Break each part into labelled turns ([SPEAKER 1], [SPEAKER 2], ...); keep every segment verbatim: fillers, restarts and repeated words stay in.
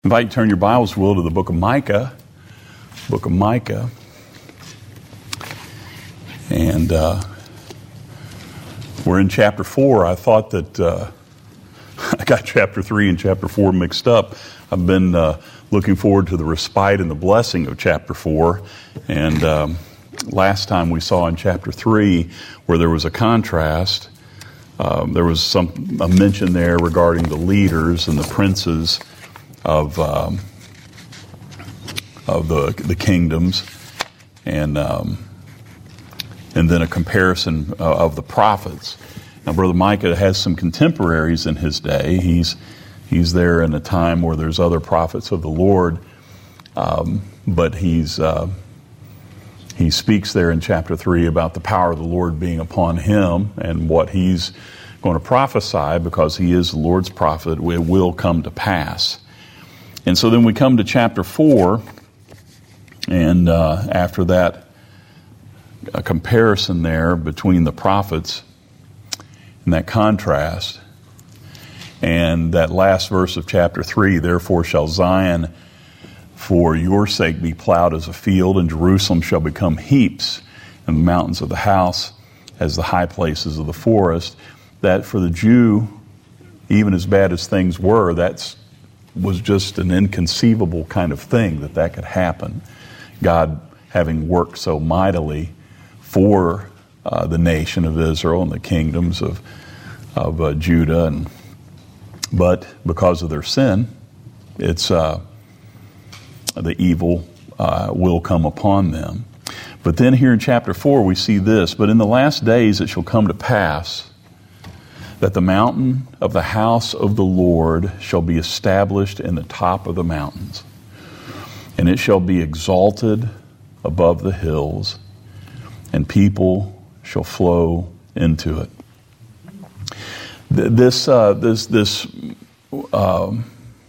[SPEAKER 1] I invite you to turn your Bibles, will, to the book of Micah. Book of Micah. And uh, we're in chapter four. I thought that uh, I got chapter three and chapter four mixed up. I've been uh, looking forward to the respite and the blessing of chapter four. And um, last time we saw in chapter three where there was a contrast. Um, there was some a mention there regarding the leaders and the princes of um, of the the kingdoms, and um, and then a comparison uh, of the prophets. Now, Brother Micah has some contemporaries in his day. He's he's there in a time where there's other prophets of the Lord, um, but he's uh, he speaks there in chapter three about the power of the Lord being upon him and what he's going to prophesy, because he is the Lord's prophet. It will come to pass. And so then we come to chapter four, and uh, after that, a comparison there between the prophets and that contrast. And that last verse of chapter three, therefore shall Zion for your sake be plowed as a field, and Jerusalem shall become heaps, and the mountains of the house as the high places of the forest. That for the Jew, even as bad as things were, that's was just an inconceivable kind of thing that that could happen. God having worked so mightily for uh, the nation of Israel and the kingdoms of of uh, Judah, and but because of their sin, it's uh, the evil uh, will come upon them. But then here in chapter four we see this: but in the last days it shall come to pass that the mountain of the house of the Lord shall be established in the top of the mountains, and it shall be exalted above the hills, and people shall flow into it. This uh, this this um,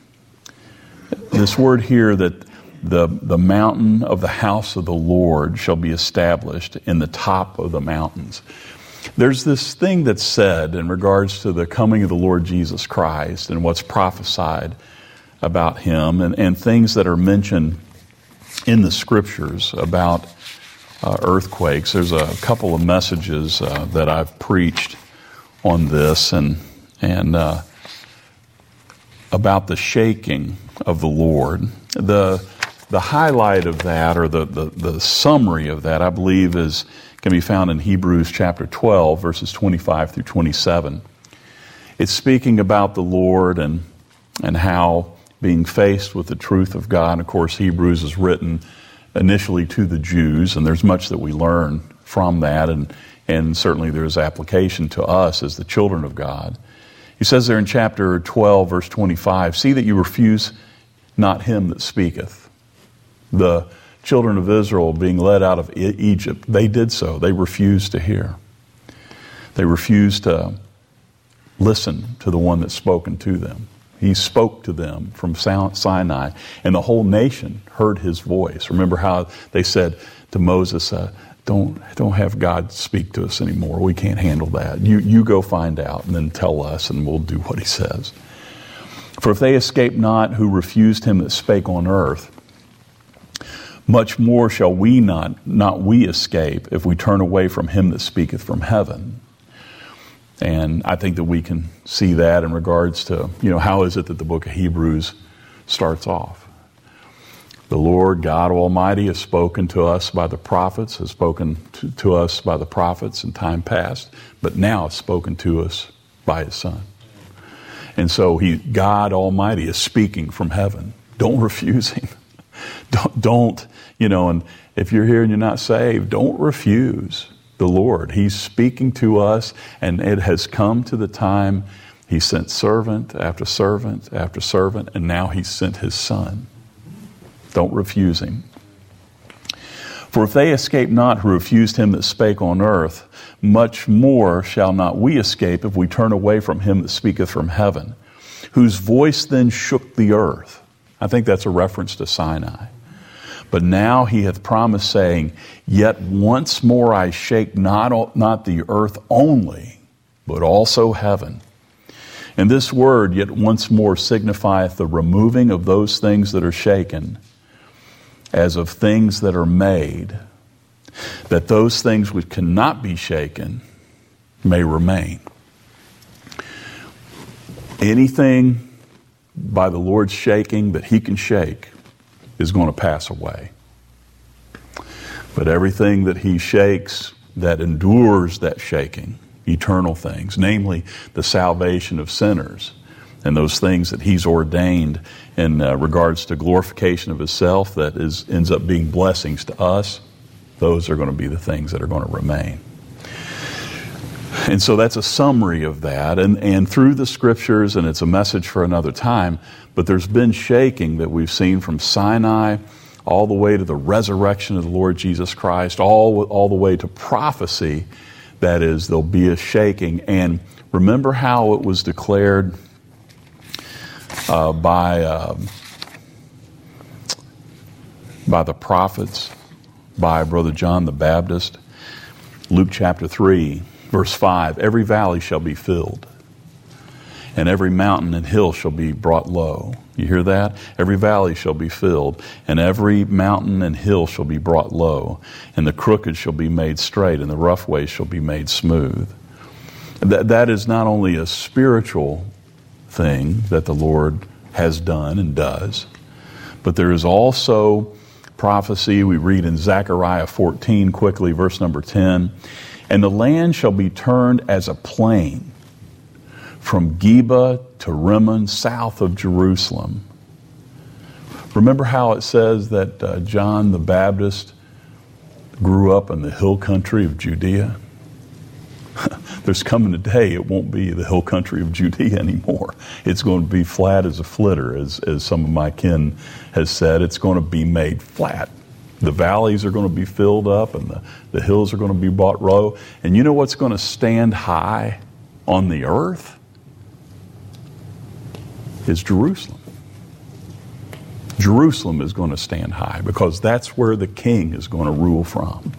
[SPEAKER 1] this word here, that the the mountain of the house of the Lord shall be established in the top of the mountains. There's this thing that's said in regards to the coming of the Lord Jesus Christ and what's prophesied about him, and, and things that are mentioned in the scriptures about uh, earthquakes. There's a couple of messages uh, that I've preached on this, and and uh, about the shaking of the Lord. The the highlight of that, or the, the, the summary of that, I believe, is can be found in Hebrews chapter twelve, verses twenty-five through twenty-seven. It's speaking about the Lord and and how being faced with the truth of God. And of course, Hebrews is written initially to the Jews, and there's much that we learn from that, and and certainly there's application to us as the children of God. He says there in chapter twelve, verse twenty-five, see that you refuse not him that speaketh. The children of Israel being led out of Egypt, they did so. They refused to hear. They refused to listen to the one that's spoken to them. He spoke to them from Sinai, and the whole nation heard his voice. Remember how they said to Moses, uh, don't, don't have God speak to us anymore. We can't handle that. You, you go find out and then tell us, and we'll do what he says. For if they escape not who refused him that spake on earth, much more shall we not, not we escape if we turn away from him that speaketh from heaven. And I think that we can see that in regards to, you know, how is it that the book of Hebrews starts off? The Lord God Almighty has spoken to us by the prophets, has spoken to, to us by the prophets in time past, but now has spoken to us by his Son. And so he, God Almighty is speaking from heaven. Don't refuse him. Don't, don't, you know, and if you're here and you're not saved, don't refuse the Lord. He's speaking to us, and it has come to the time he sent servant after servant after servant, and now he sent his Son. Don't refuse him. For if they escape not who refused him that spake on earth, much more shall not we escape if we turn away from him that speaketh from heaven, whose voice then shook the earth. I think that's a reference to Sinai. But now he hath promised, saying, yet once more I shake not, not the earth only, but also heaven. And this word yet once more signifieth the removing of those things that are shaken, as of things that are made, that those things which cannot be shaken may remain. Anything by the Lord's shaking that he can shake is going to pass away. But everything that he shakes that endures that shaking, eternal things, namely the salvation of sinners and those things that he's ordained in uh, regards to glorification of himself that is ends up being blessings to us, those are going to be the things that are going to remain. And so that's a summary of that. And, and through the scriptures, and it's a message for another time, but there's been shaking that we've seen from Sinai all the way to the resurrection of the Lord Jesus Christ, all, all the way to prophecy. That is, there'll be a shaking. And remember how it was declared uh, by, uh, by the prophets, by Brother John the Baptist? Luke chapter three. Verse five, every valley shall be filled, and every mountain and hill shall be brought low. You hear that? Every valley shall be filled, and every mountain and hill shall be brought low, and the crooked shall be made straight, and the rough ways shall be made smooth. That, that is not only a spiritual thing that the Lord has done and does, but there is also prophecy. We read in Zechariah fourteen, quickly, verse number ten, and the land shall be turned as a plain from Geba to Rimmon, south of Jerusalem. Remember how it says that uh, John the Baptist grew up in the hill country of Judea? There's coming a day it won't be the hill country of Judea anymore. It's going to be flat as a flitter, as, as some of my kin has said. It's going to be made flat. The valleys are going to be filled up, and the, the hills are going to be brought low. And you know what's going to stand high on the earth? Is Jerusalem. Jerusalem is going to stand high because that's where the king is going to rule from.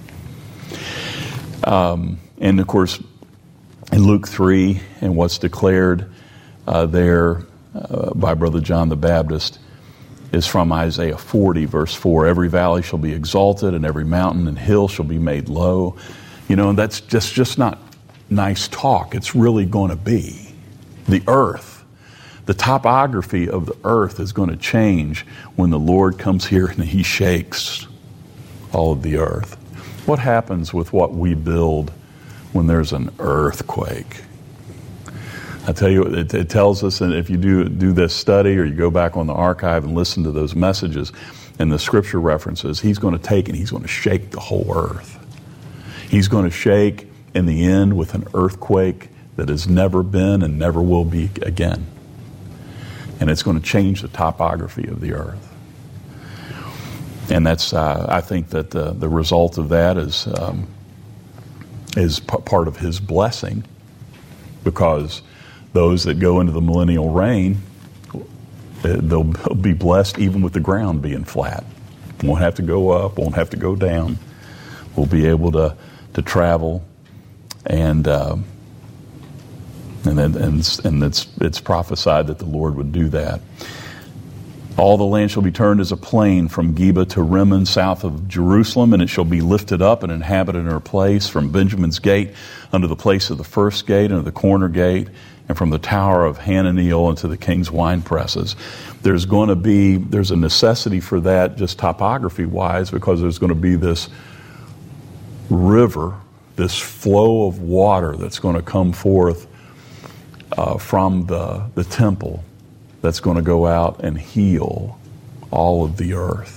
[SPEAKER 1] Um, and of course, in Luke three, and what's declared uh, there uh, by Brother John the Baptist, is from Isaiah forty, verse four. Every valley shall be exalted, and every mountain and hill shall be made low. You know, and that's just, just not nice talk. It's really going to be. The earth, the topography of the earth is going to change when the Lord comes here and he shakes all of the earth. What happens with what we build when there's an earthquake? I tell you, it, it tells us, and if you do do this study or you go back on the archive and listen to those messages and the scripture references, he's going to take and he's going to shake the whole earth. He's going to shake in the end with an earthquake that has never been and never will be again. And it's going to change the topography of the earth. And that's, uh, I think that the, the result of that is, um, is p- part of his blessing, because those that go into the millennial reign, they'll be blessed even with the ground being flat. Won't have to go up, won't have to go down. We'll be able to, to travel, and uh, and then, and and it's it's prophesied that the Lord would do that. All the land shall be turned as a plain from Geba to Rimmon, south of Jerusalem, and it shall be lifted up and inhabited in her place, from Benjamin's gate unto the place of the first gate, unto the corner gate, and from the tower of Hananiel into the king's wine presses. There's going to be, there's a necessity for that just topography-wise, because there's going to be this river, this flow of water that's going to come forth uh, from the, the temple, that's going to go out and heal all of the earth.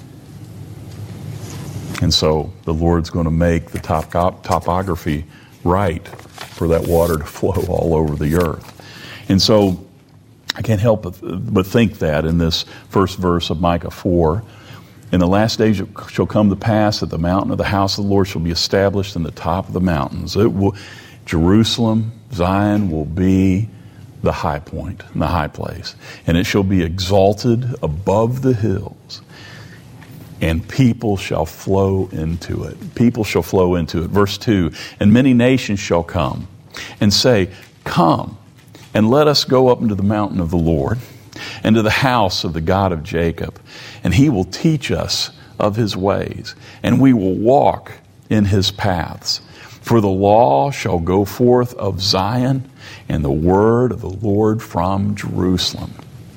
[SPEAKER 1] And so the Lord's going to make the top, topography right for that water to flow all over the earth. And so I can't help but, but think that in this first verse of Micah four, in the last days it shall come to pass that the mountain of the house of the Lord shall be established in the top of the mountains. It will, Jerusalem, Zion will be the high point, the high place. And it shall be exalted above the hills, and people shall flow into it. People shall flow into it. Verse two, and many nations shall come and say, come, And let us go up into the mountain of the Lord, and to the house of the God of Jacob, and he will teach us of his ways, and we will walk in his paths. For the law shall go forth of Zion, and the word of the Lord from Jerusalem.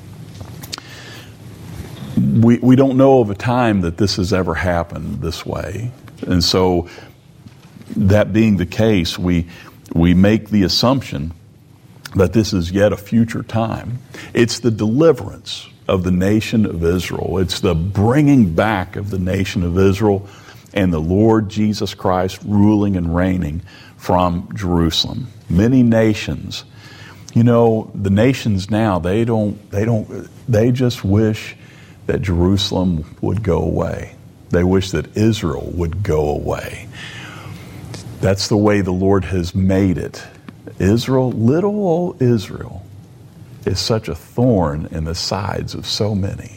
[SPEAKER 1] We, we don't know of a time that this has ever happened this way. And so, that being the case, we we make the assumption that this is yet a future time. It's the deliverance of the nation of Israel. It's the bringing back of the nation of Israel and the Lord Jesus Christ ruling and reigning from Jerusalem. Many nations, you know, the nations now, they don't, they don't, they just wish that Jerusalem would go away. They wish that Israel would go away. That's the way the Lord has made it. Israel, little old Israel, is such a thorn in the sides of so many.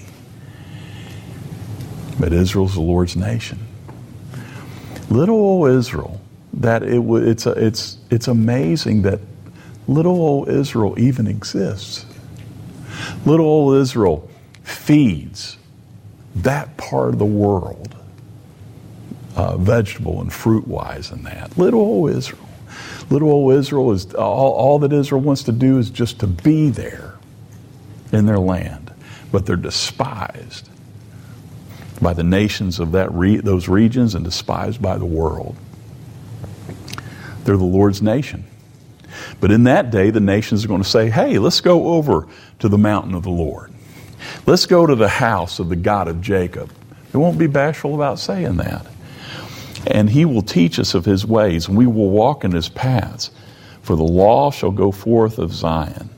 [SPEAKER 1] But Israel's the Lord's nation. Little old Israel, that it it's a, it's it's amazing that little old Israel even exists. Little old Israel feeds that part of the world, uh, vegetable and fruit wise, and that little old Israel. Little old Israel is all, all that Israel wants to do is just to be there in their land, but they're despised by the nations of that re- those regions and despised by the world. They're the Lord's nation. But in that day, the nations are going to say, hey, let's go over to the mountain of the Lord. Let's go to the house of the God of Jacob. They won't be bashful about saying that. And he will teach us of his ways, and we will walk in his paths. For the law shall go forth of Zion.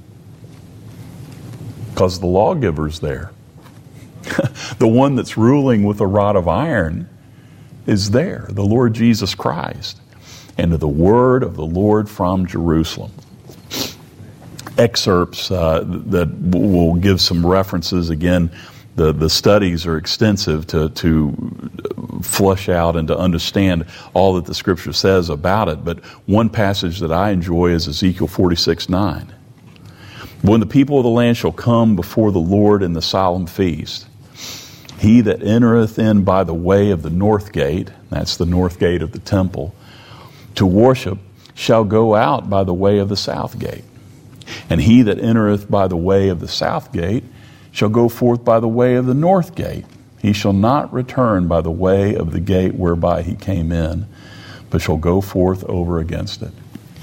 [SPEAKER 1] Because the lawgiver's there. The one that's ruling with a rod of iron is there, the Lord Jesus Christ. And to the word of the Lord from Jerusalem. Excerpts uh, that will give some references. Again, the, the studies are extensive to, to flush out and to understand all that the Scripture says about it. But one passage that I enjoy is Ezekiel forty-six nine. When the people of the land shall come before the Lord in the solemn feast, he that entereth in by the way of the north gate, that's the north gate of the temple, to worship, shall go out by the way of the south gate. And he that entereth by the way of the south gate shall go forth by the way of the north gate. He shall not return by the way of the gate whereby he came in, but shall go forth over against it.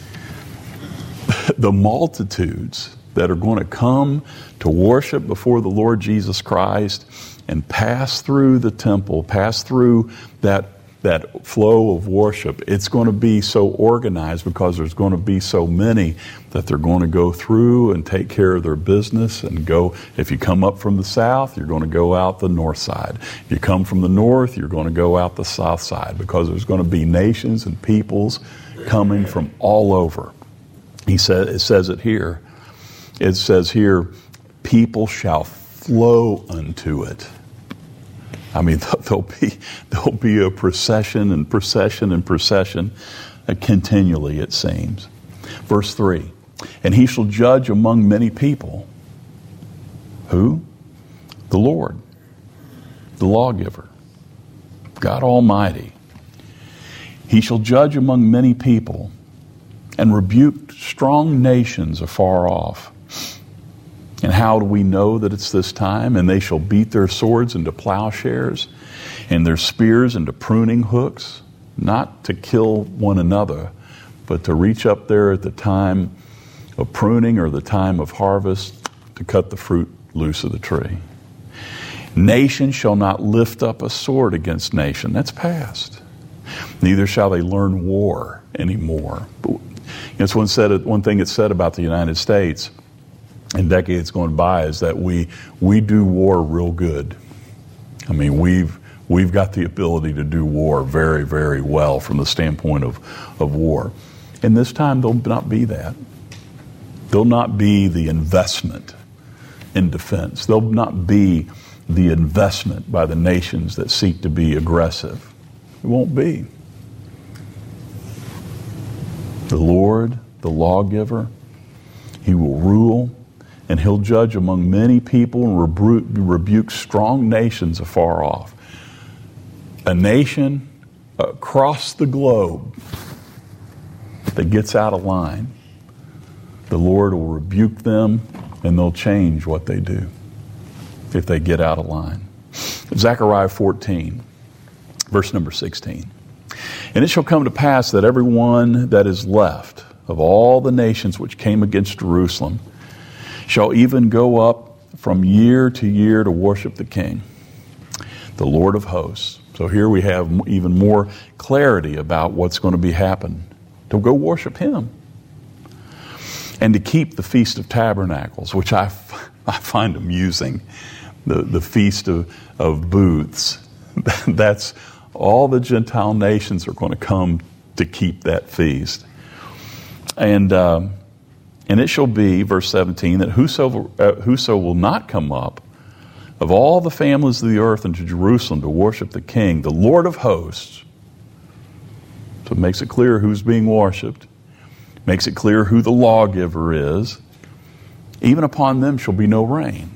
[SPEAKER 1] The multitudes that are going to come to worship before the Lord Jesus Christ and pass through the temple, pass through that that flow of worship, it's going to be so organized because there's going to be so many that they're going to go through and take care of their business and go. If you come up from the south, you're going to go out the north side. If you come from the north, you're going to go out the south side, because there's going to be nations and peoples coming from all over. He said, it says it here. It says here, people shall flow unto it. I mean, there'll be, there'll be a procession and procession and procession uh, continually, it seems. Verse three, and he shall judge among many people. Who? The Lord, the lawgiver, God Almighty. He shall judge among many people and rebuke strong nations afar off. And how do we know that it's this time? And they shall beat their swords into plowshares and their spears into pruning hooks, not to kill one another, but to reach up there at the time of pruning or the time of harvest to cut the fruit loose of the tree. Nation shall not lift up a sword against nation. That's past. Neither shall they learn war anymore. But it's one, said, one thing that's said about the United States in decades going by is that we we do war real good. I mean, we've we've got the ability to do war very, very well from the standpoint of, of war. And this time there'll not be that. There'll not be the investment in defense. There'll not be the investment by the nations that seek to be aggressive. It won't be. The Lord, the lawgiver, He will rule, and he'll judge among many people and rebu- rebuke strong nations afar off. A nation across the globe that gets out of line, the Lord will rebuke them, and they'll change what they do if they get out of line. Zechariah fourteen, verse number sixteen. And it shall come to pass that everyone that is left of all the nations which came against Jerusalem shall even go up from year to year to worship the King, the Lord of hosts. So here we have even more clarity about what's going to be happening. To go worship him. And to keep the Feast of Tabernacles, which I, I find amusing. The, the Feast of, of Booths. That's all the Gentile nations are going to come to keep that feast. And um, and it shall be, verse seventeen, that whoso, uh, whoso will not come up of all the families of the earth into Jerusalem to worship the King, the Lord of hosts. So it makes it clear who's being worshipped. Makes it clear who the lawgiver is. Even upon them shall be no rain.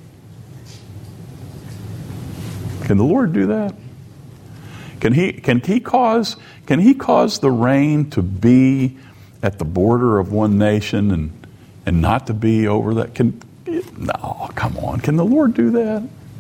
[SPEAKER 1] Can the Lord do that? Can he, can he cause, can he cause the rain to be at the border of one nation and, and not to be over that? Can, no, come on. Can the Lord do that?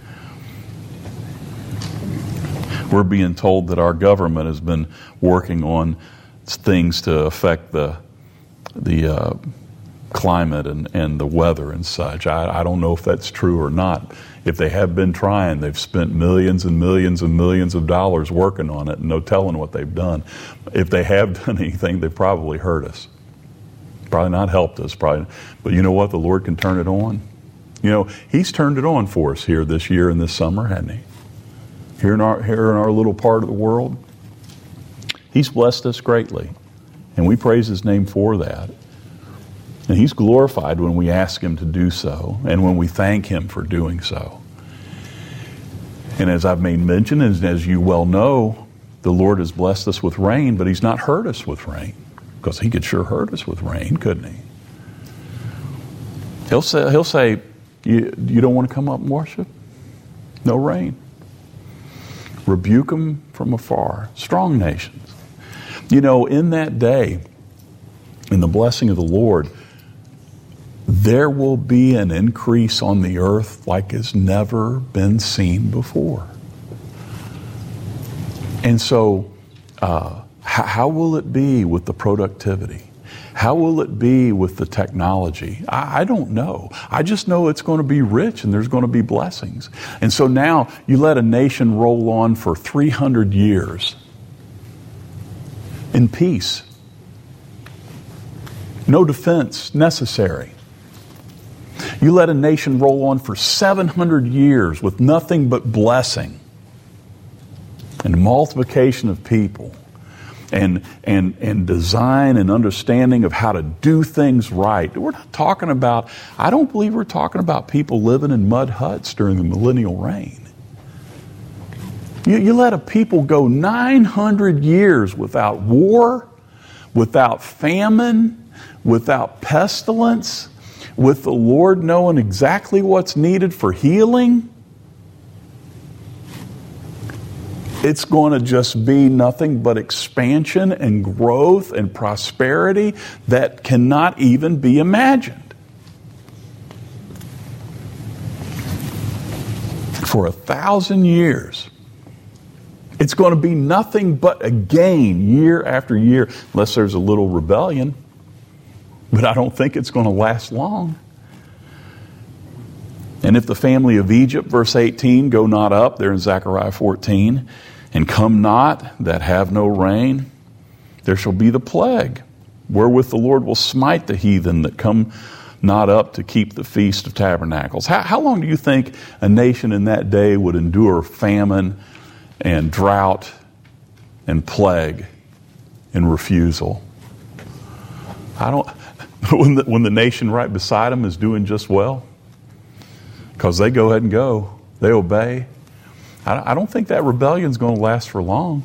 [SPEAKER 1] We're being told that our government has been working on things to affect the the uh, climate and, and the weather and such. I, I don't know if that's true or not. If they have been trying, they've spent millions and millions and millions of dollars working on it, and no telling what they've done. If they have done anything, they probably hurt us. Probably not helped us. Probably, but you know what? The Lord can turn it on. You know, He's turned it on for us here this year and this summer, hasn't He? Here in our here in our little part of the world, He's blessed us greatly, and we praise His name for that. And He's glorified when we ask Him to do so, and when we thank Him for doing so. And as I've made mention, and as you well know, the Lord has blessed us with rain, but He's not hurt us with rain, because He could sure hurt us with rain, couldn't He? He'll say, He'll say, you, you don't want to come up and worship? No rain. Rebuke them from afar. Strong nations. You know, in that day, in the blessing of the Lord, there will be an increase on the earth like has never been seen before. And so, uh, how, how will it be with the productivity? How will it be with the technology? I, I don't know. I just know it's going to be rich and there's going to be blessings. And so now you let a nation roll on for three hundred years in peace. No defense necessary. You let a nation roll on for seven hundred years with nothing but blessing and multiplication of people and, and, and design and understanding of how to do things right. We're not talking about, I don't believe we're talking about people living in mud huts during the millennial reign. You, you let a people go nine hundred years without war, without famine, without pestilence, with the Lord knowing exactly what's needed for healing. It's going to just be nothing but expansion and growth and prosperity that cannot even be imagined. For a thousand years, it's going to be nothing but a gain year after year, unless there's a little rebellion. But I don't think it's going to last long. And if the family of Egypt, verse eighteen, go not up, there in Zechariah fourteen, and come not, that have no rain, there shall be the plague, wherewith the Lord will smite the heathen that come not up to keep the Feast of Tabernacles. How, how long do you think a nation in that day would endure famine and drought and plague and refusal? I don't... When the, when the nation right beside them is doing just well, because they go ahead and go, they obey. I, I don't think that rebellion is going to last for long.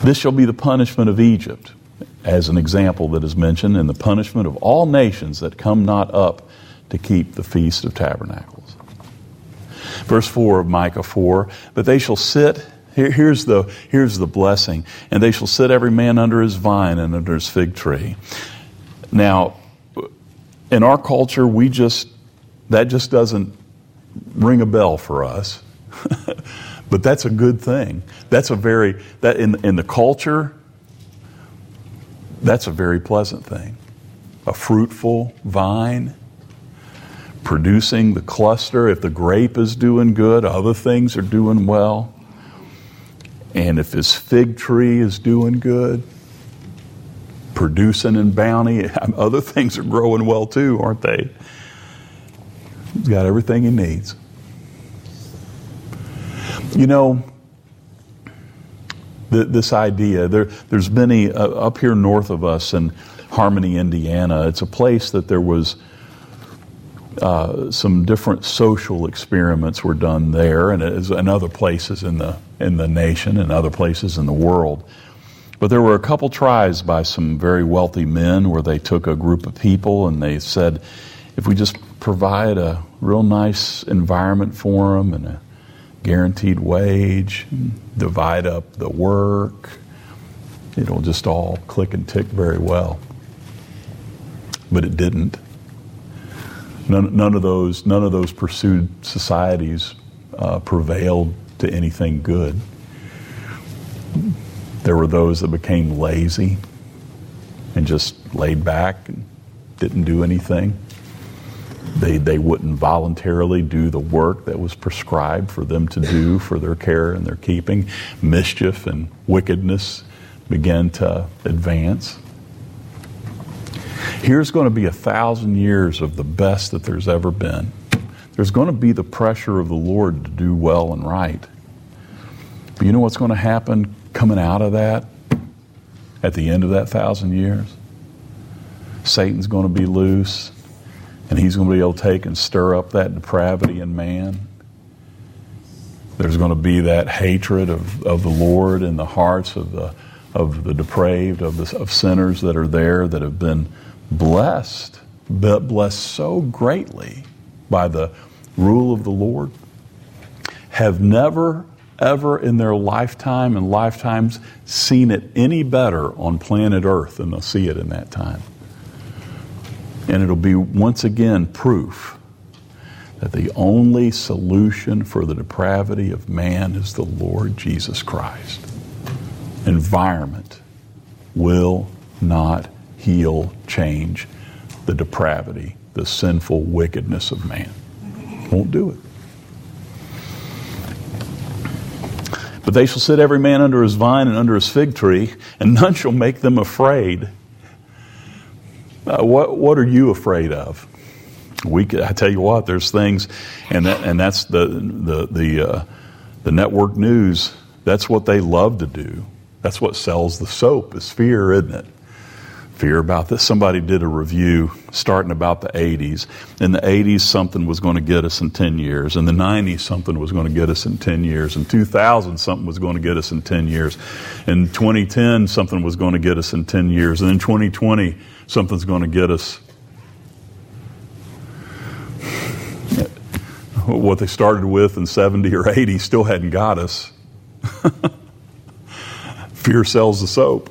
[SPEAKER 1] This shall be the punishment of Egypt, as an example that is mentioned, and the punishment of all nations that come not up to keep the Feast of Tabernacles. Verse four of Micah four, but they shall sit, here, here's the here's the blessing, and they shall sit every man under his vine and under his fig tree. Now, in our culture, we just, that just doesn't ring a bell for us. But that's a good thing. That's a very, that in, in the culture, that's a very pleasant thing. A fruitful vine, producing the cluster. If the grape is doing good, other things are doing well. And if his fig tree is doing good, producing in bounty, other things are growing well too, aren't they? He's got everything he needs. You know, th- this idea, there, there's many, uh, up here north of us in Harmony, Indiana, it's a place that there was uh, some different social experiments were done there, and, as, and other places in the in the nation and other places in the world. But there were a couple tries by some very wealthy men where they took a group of people and they said, if we just provide a real nice environment for them and a guaranteed wage, divide up the work, it'll just all click and tick very well. But it didn't. None, none of those, none of those pursued societies uh, prevailed to anything good. There were those that became lazy and just laid back and didn't do anything. They they wouldn't voluntarily do the work that was prescribed for them to do for their care and their keeping. Mischief and wickedness began to advance. Here's going to be a thousand years of the best that there's ever been. There's going to be the pressure of the Lord to do well and right. But you know what's going to happen coming out of that at the end of that thousand years? Satan's going to be loose, and he's going to be able to take and stir up that depravity in man. There's going to be that hatred of, of the Lord in the hearts of the of the depraved, of the of sinners that are there that have been blessed, but blessed so greatly by the rule of the Lord, have never, ever in their lifetime and lifetimes seen it any better on planet Earth than they'll see it in that time. And it'll be once again proof that the only solution for the depravity of man is the Lord Jesus Christ. Environment will not heal, change the depravity, the sinful wickedness of man. Won't do it. But they shall sit every man under his vine and under his fig tree, and none shall make them afraid. Uh, what what are you afraid of? We I tell you what, there's things, and that, and that's the the the uh, the network news. That's what they love to do. That's what sells the soap, is fear, isn't it? Fear about this. Somebody did a review starting about the eighties. In the eighties, something was going to get us in ten years. In the nineties, something was going to get us in ten years. In two thousand, something was going to get us in ten years. In twenty ten, something was going to get us in ten years. And in twenty twenty, something's going to get us. What they started with in seventy or eighty still hadn't got us. Fear sells the soap.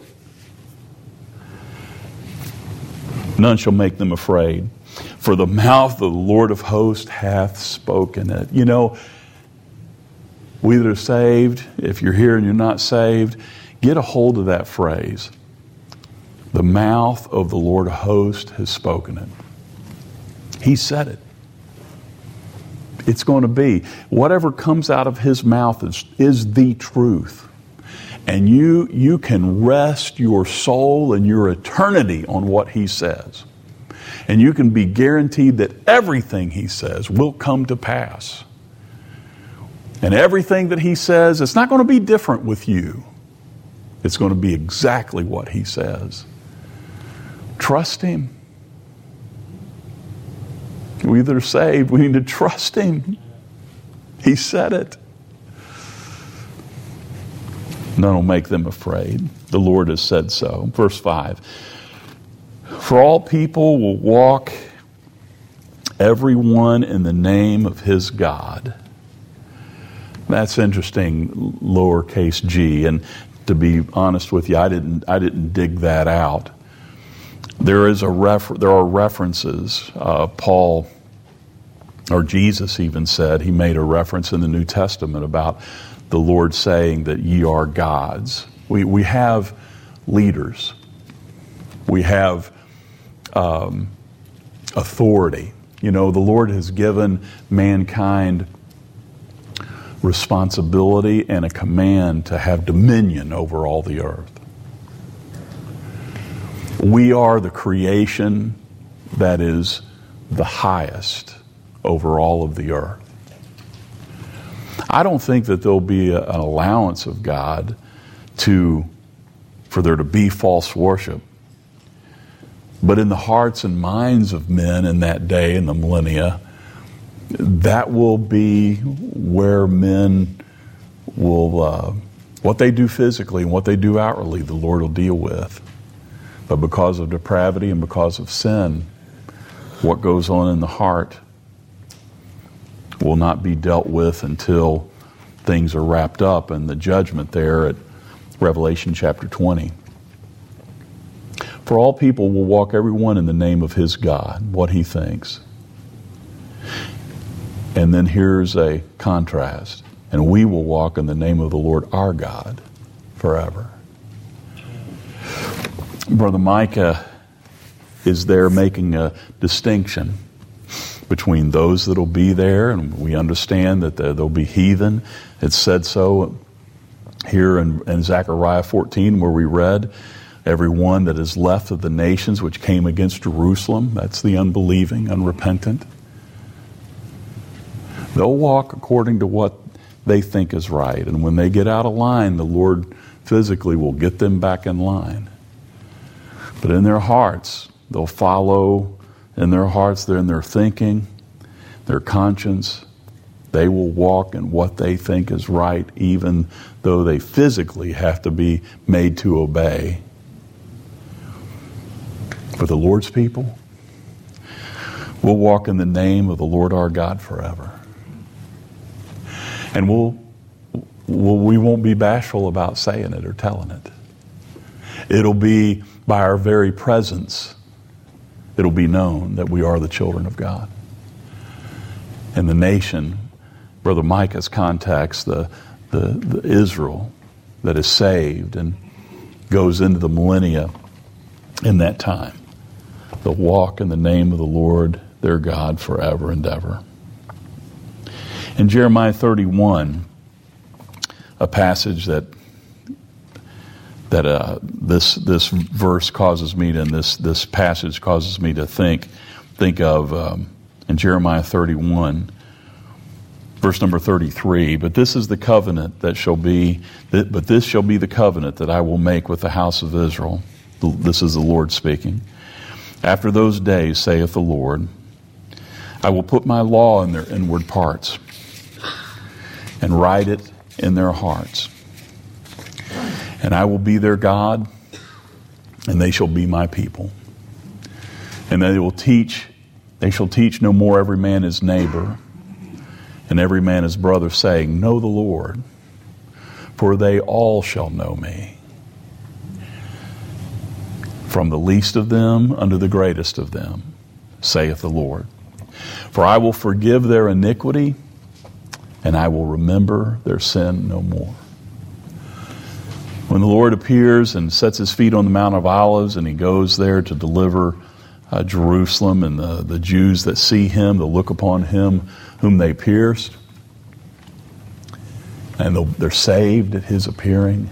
[SPEAKER 1] None shall make them afraid, for the mouth of the Lord of hosts hath spoken it. You know, we that are saved, if you're here and you're not saved, get a hold of that phrase. The mouth of the Lord of hosts has spoken it. He said it. It's going to be. Whatever comes out of his mouth is, is the truth. And you you can rest your soul and your eternity on what he says. And you can be guaranteed that everything he says will come to pass. And everything that he says, it's not going to be different with you. It's going to be exactly what he says. Trust him. We that are saved, we need to trust him. He said it. None will make them afraid. The Lord has said so. Verse five. For all people will walk, everyone in the name of his God. That's interesting, lowercase g. And to be honest with you, I didn't I didn't dig that out. There is a refer- there are references. Uh, Paul or Jesus even said, he made a reference in the New Testament about the Lord saying that ye are gods. We we have leaders. We have um, authority. You know, the Lord has given mankind responsibility and a command to have dominion over all the earth. We are the creation that is the highest over all of the earth. I don't think that there'll be a, an allowance of God to for there to be false worship. But in the hearts and minds of men in that day, in the millennia, that will be where men will, uh, what they do physically and what they do outwardly, the Lord will deal with. But because of depravity and because of sin, what goes on in the heart will not be dealt with until things are wrapped up in the judgment there at Revelation chapter twenty. For all people will walk everyone in the name of his God, what he thinks. And then here's a contrast. And we will walk in the name of the Lord our God forever. Brother Micah is there making a distinction between those that will be there, and we understand that there'll be heathen. It's said so here in, in Zechariah fourteen where we read, everyone that is left of the nations which came against Jerusalem, that's the unbelieving, unrepentant. They'll walk according to what they think is right. And when they get out of line, the Lord physically will get them back in line. But in their hearts, they'll follow. In their hearts, they're in their thinking, their conscience. They will walk in what they think is right, even though they physically have to be made to obey. For the Lord's people, we'll walk in the name of the Lord our God forever. And we'll, we'll, we won't be bashful about saying it or telling it. It'll be by our very presence, it'll be known that we are the children of God. And the nation, Brother Micah's context, the, the, the Israel that is saved and goes into the millennia in that time. They'll walk in the name of the Lord their God forever and ever. In Jeremiah thirty-one, a passage that that uh, this this verse causes me to, and this this passage causes me to think think of um, in Jeremiah thirty-one, verse number thirty-three. But this is the covenant that shall be. That, but this shall be the covenant that I will make with the house of Israel. This is the Lord speaking. After those days, saith the Lord, I will put my law in their inward parts and write it in their hearts. And I will be their God, and they shall be my people. And they will teach, they shall teach no more every man his neighbor, and every man his brother, saying, Know the Lord, for they all shall know me, from the least of them unto the greatest of them, saith the Lord. For I will forgive their iniquity, and I will remember their sin no more. When the Lord appears and sets his feet on the Mount of Olives, and he goes there to deliver uh, Jerusalem, and the, the Jews that see him, that look upon him whom they pierced, and they're saved at his appearing,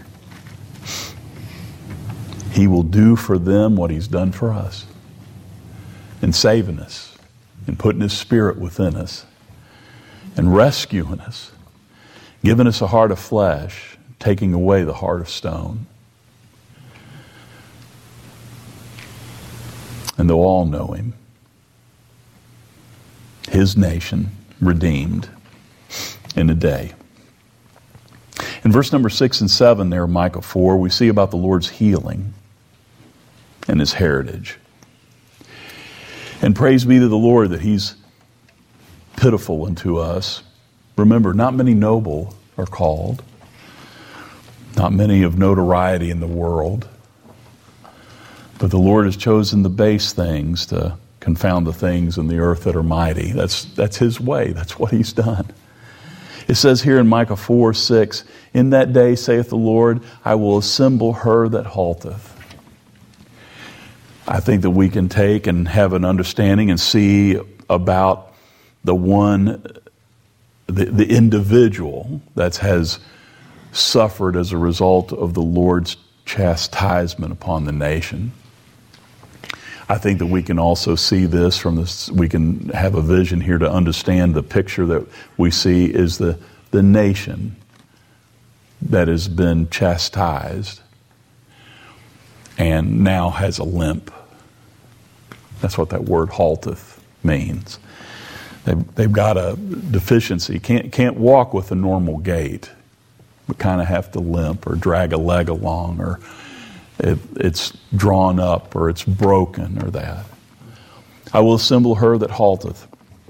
[SPEAKER 1] he will do for them what he's done for us in saving us and putting his Spirit within us and rescuing us, giving us a heart of flesh, taking away the heart of stone. And they'll all know him. His nation redeemed in a day. In verse number six and seven there, Micah four, we see about the Lord's healing and his heritage. And praise be to the Lord that he's pitiful unto us. Remember, not many noble are called. Not many of notoriety in the world. But the Lord has chosen the base things to confound the things in the earth that are mighty. That's, that's his way. That's what he's done. It says here in Micah four six, in that day, saith the Lord, I will assemble her that halteth. I think that we can take and have an understanding and see about the one, the, the individual that has suffered as a result of the Lord's chastisement upon the nation. I think that we can also see this from this, we can have a vision here to understand the picture that we see is the, the nation that has been chastised and now has a limp. That's what that word halteth means. They've, they've got a deficiency, can't, can't walk with a normal gait, but kind of have to limp or drag a leg along, or it, it's drawn up, or it's broken, or that. I will assemble her that halteth.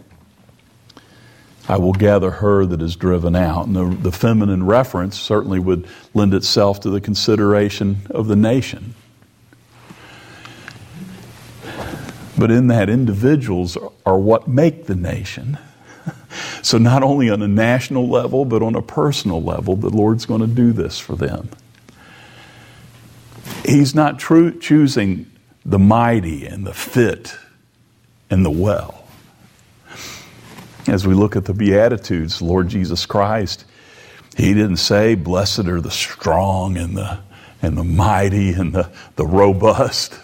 [SPEAKER 1] I will gather her that is driven out. And the, the feminine reference certainly would lend itself to the consideration of the nation. But in that, individuals are what make the nation. So not only on a national level, but on a personal level, the Lord's going to do this for them. He's not true, choosing the mighty and the fit and the well. As we look at the Beatitudes, Lord Jesus Christ, he didn't say, blessed are the strong and the and the mighty and the, the robust.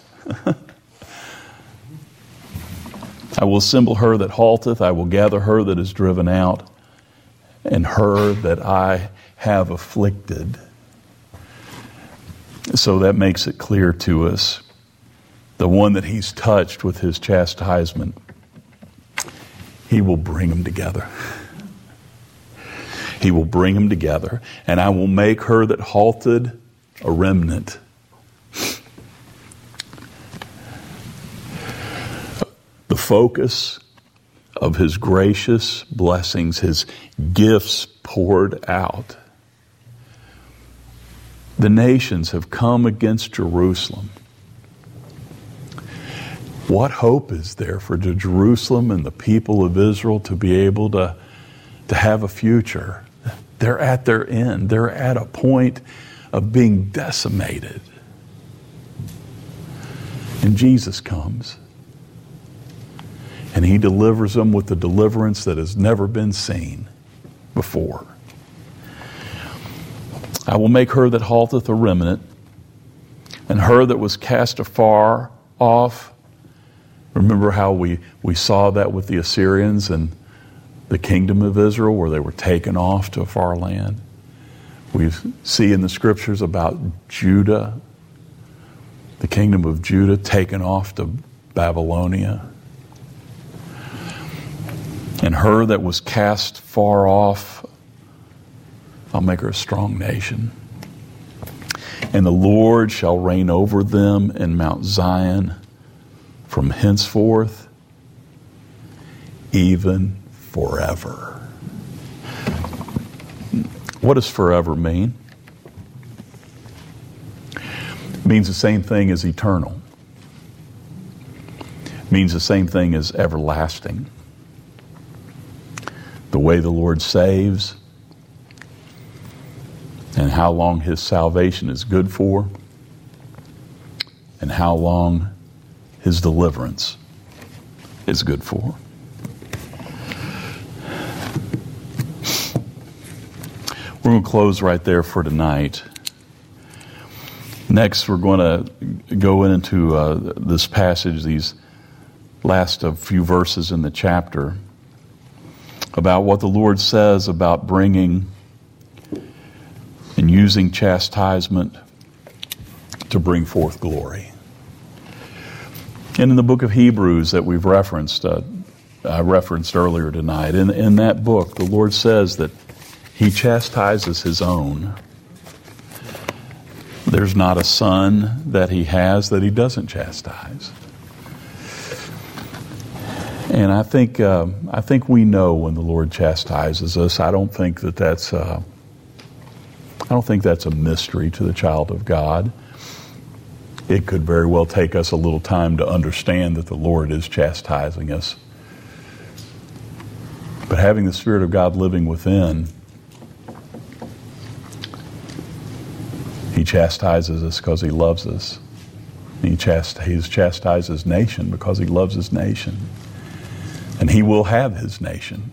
[SPEAKER 1] I will assemble her that halteth, I will gather her that is driven out, and her that I have afflicted. So that makes it clear to us, the one that he's touched with his chastisement, he will bring them together. He will bring them together, and I will make her that halted a remnant. The focus of his gracious blessings, his gifts poured out. The nations have come against Jerusalem. What hope is there for Jerusalem and the people of Israel to be able to, to have a future? They're at their end. They're at a point of being decimated. And Jesus comes. And he delivers them with the deliverance that has never been seen before. I will make her that halteth a remnant, and her that was cast afar off. Remember how we, we saw that with the Assyrians and the kingdom of Israel, where they were taken off to a far land. We see in the scriptures about Judah, the kingdom of Judah taken off to Babylonia. And her that was cast far off, I'll make her a strong nation. And the Lord shall reign over them in Mount Zion from henceforth, even forever. What does forever mean? It means the same thing as eternal. It means the same thing as everlasting. The way the Lord saves, and how long his salvation is good for, and how long his deliverance is good for. We're going to close right there for tonight. Next, we're going to go into uh, this passage, these last of few verses in the chapter, about what the Lord says about bringing and using chastisement to bring forth glory. And in the book of Hebrews that we've referenced, uh, I referenced earlier tonight, in, in that book, the Lord says that He chastises his own. There's not a son that he has that he doesn't chastise. And I think uh, I think we know when the Lord chastises us. I don't think that that's uh, I don't think that's a mystery to the child of God. It could very well take us a little time to understand that the Lord is chastising us. But having the Spirit of God living within, He chastises us because He loves us. He chast- He's chastised His nation because He loves His nation. And He will have His nation.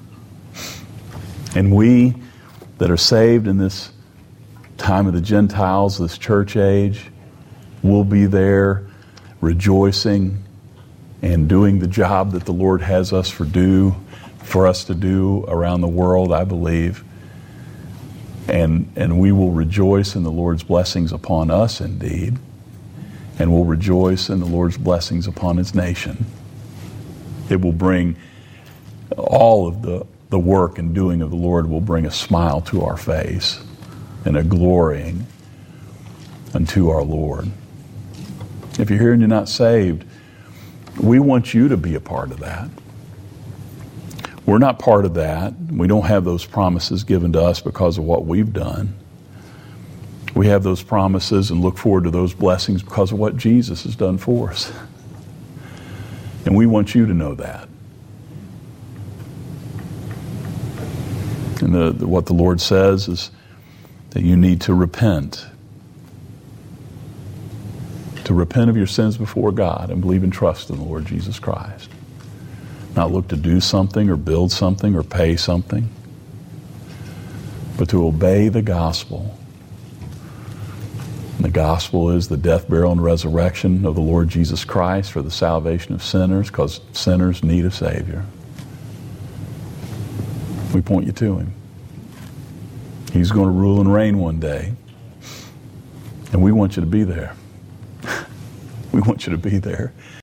[SPEAKER 1] And we that are saved in this time of the Gentiles, this church age, will be there rejoicing and doing the job that the Lord has us for do, for us to do around the world, I believe. And, and we will rejoice in the Lord's blessings upon us indeed. And we'll rejoice in the Lord's blessings upon His nation. It will bring all of the, the work and doing of the Lord will bring a smile to our face and a glorying unto our Lord. If you're here and you're not saved, we want you to be a part of that. We're not part of that. We don't have those promises given to us because of what we've done. We have those promises and look forward to those blessings because of what Jesus has done for us. And we want you to know that. And the, the, what the Lord says is that you need to repent. To repent of your sins before God and believe and trust in the Lord Jesus Christ. Not look to do something or build something or pay something, but to obey the gospel. And the gospel is the death, burial, and resurrection of the Lord Jesus Christ for the salvation of sinners, because sinners need a Savior. We point you to Him. He's going to rule and reign one day. And we want you to be there. We want you to be there.